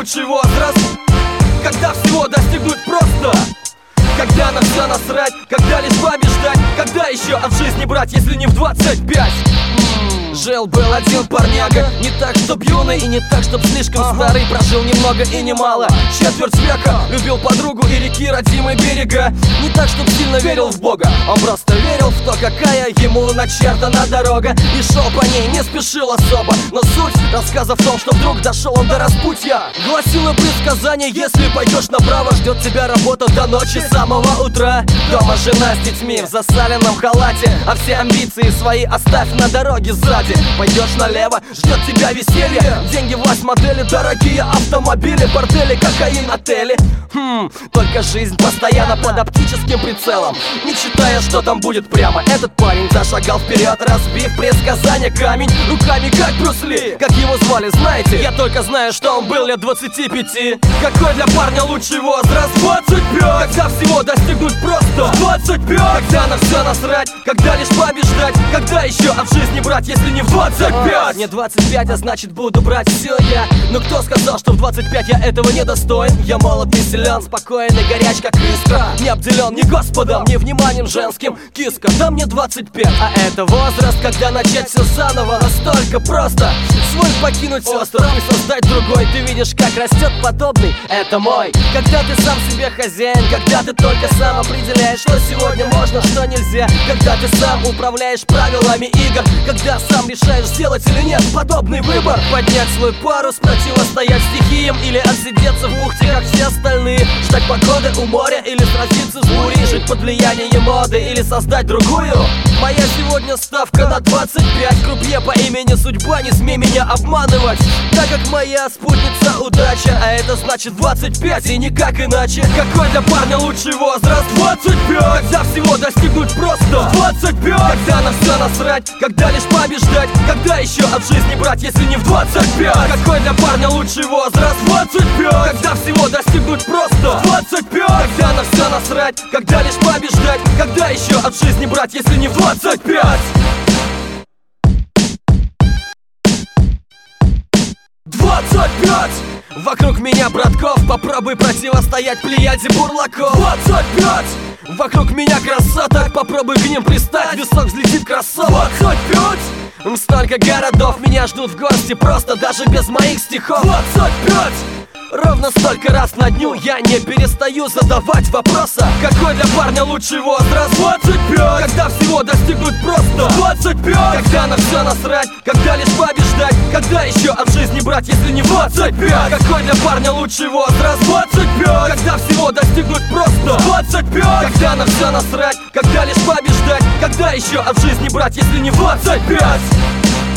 лучший возраст, когда всего достигнуть просто, когда на все насрать, когда лишь побеждать, когда еще от жизни брать, если не в 25. Жил-был один парняга, не так, чтоб юный и не так, чтоб слишком старый. Прожил немного и немало, четверть века. Любил подругу и реки, родимые берега. Не так, чтоб сильно верил в Бога, он просто верил в то, какая ему начертана дорога. И шел по ней, не спешил особо. Но суть рассказа в том, что вдруг дошел он до распутья. Гласило предсказание: если пойдешь направо, ждет тебя работа до ночи, с самого утра. Дома жена с детьми в засаленном халате, а все амбиции свои оставь на дороге сзади. Пойдешь налево, ждет тебя веселье, деньги, власть, модели, дорогие автомобили, бордели, кокаин, отели. Только жизнь постоянно под оптическим прицелом, не читая, что там будет прямо. Этот парень зашагал вперед, разбив предсказание камень руками, как Брюс Ли. Как его звали, знаете? Я только знаю, что он был лет 25. Какой для парня лучший возраст? 25. Когда всего достигнуть просто 25. Когда на все насрать, когда лишь побеждать, когда еще от жизни брать, если не в 25. Мне 25, а значит буду брать все я. Но кто сказал, что в 25 я этого не достоин? Я молод, не силен, спокоен и горяч, как искра. Не обделен ни Господом, ни вниманием женским. Киска, да мне 25, а это возраст, когда начать все заново. Настолько просто свой покинуть остров и создать другой. Ты видишь, как растет подобный, это мой. Когда ты сам себе хозяин, когда ты только сам определяешь, что сегодня можно, что нельзя. Когда ты сам управляешь правилами игр, когда сам решаешь, сделать или нет подобный выбор. Поднять свой парус, противостоять стихиям, или отсидеться в бухте, как все остальные. Ждать погоды у моря или сразиться с бурей. Жить под влиянием моды или создать другую. Моя сегодня ставка на 25. Крупье по имени судьба, не смей меня обманывать, так как моя спутница удача. А это значит 25 и никак иначе. Какой для парня лучший возраст? 25. Когда всего достигнуть просто 25. Когда на все насрать, когда лишь побеждать, когда еще от жизни брать, если не в 25. Какой для парня лучший возраст? 25. Когда всего достигнуть просто 25. Когда на все насрать, когда лишь побеждать, когда еще от жизни брать, если не в 25. 25. Вокруг меня братков, попробуй противостоять плеяде бурлаков. 25. Вокруг меня красоток, попробуй к ним пристать, висок взлетит кроссовок. 25. Столько городов меня ждут в гости, просто даже без моих стихов. 25. Ровно столько раз на дню я не перестаю задавать вопроса: какой для парня лучший возраст? 25. Когда всего достигнуть просто 25. Когда на все насрать, когда лишь побеждать, когда еще от жизни брать, если не 25. Какой для парня лучший возраст? 25. Когда всего достигнуть просто 25. Когда на все насрать, когда лишь побеждать, когда еще от жизни брать, если не 25.